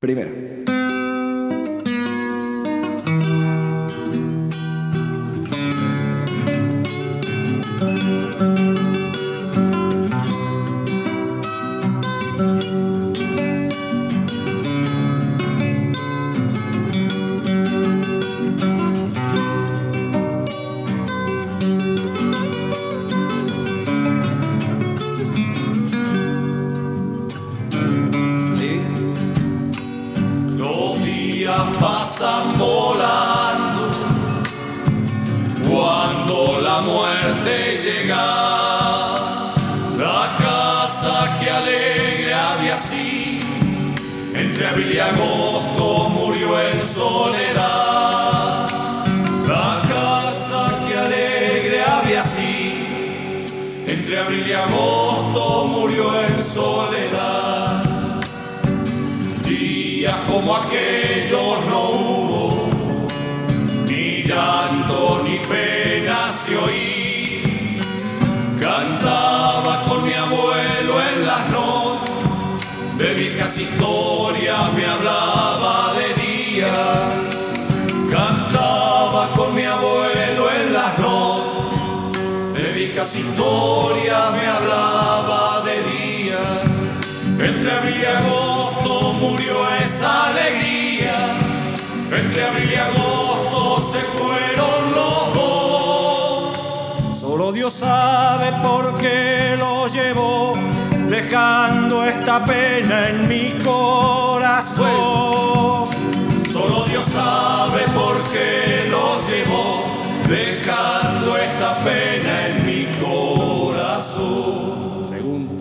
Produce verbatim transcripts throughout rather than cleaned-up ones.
Primero. Pasan volando cuando la muerte llega. La casa que alegre había sido entre abril y agosto murió en soledad. La casa que alegre había sido entre abril y agosto murió en soledad. Días como aquellos no hubo, ni llanto ni pena se oí. Cantaba con mi abuelo en las noches, de viejas historias me hablaba de día. Cantaba con mi abuelo en las noches, de viejas historias me hablaba de día. Entre abril y agosto murió esa alegría, entre abril y agosto se fueron los dos. Solo Dios sabe por qué lo llevó, dejando esta pena en mi corazón. Solo Dios sabe por qué lo llevó, dejando esta pena en mi corazón. Segundo.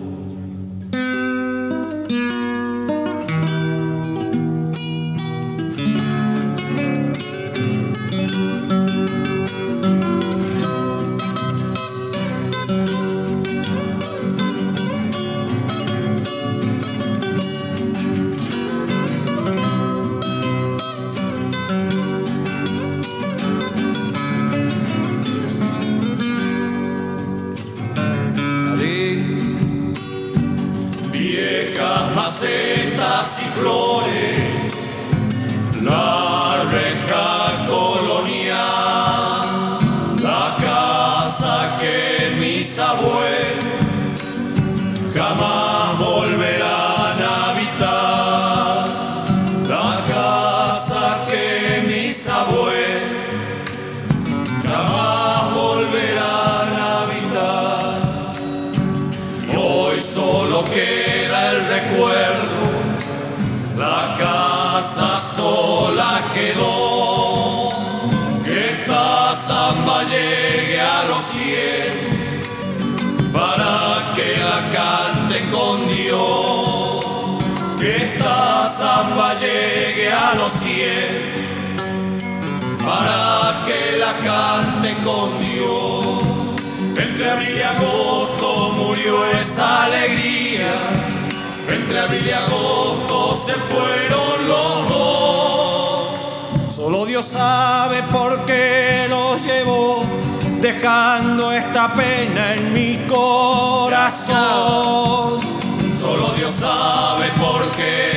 Viejas macetas y flores, la reja colonial, la casa que mis abuelos jamás volverán a habitar, la casa que mis abuelos jamás volverán a habitar. Y hoy solo queda el recuerdo, la casa sola quedó. Que esta samba llegue a los cielos para que la canten con Dios. Que esta samba llegue a los cielos para que la canten con Dios. Entre abril y agosto murió esa alegría, entre abril y agosto se fueron los dos. Solo Dios sabe por qué lo llevó, dejando esta pena en mi corazón. Solo Dios sabe por qué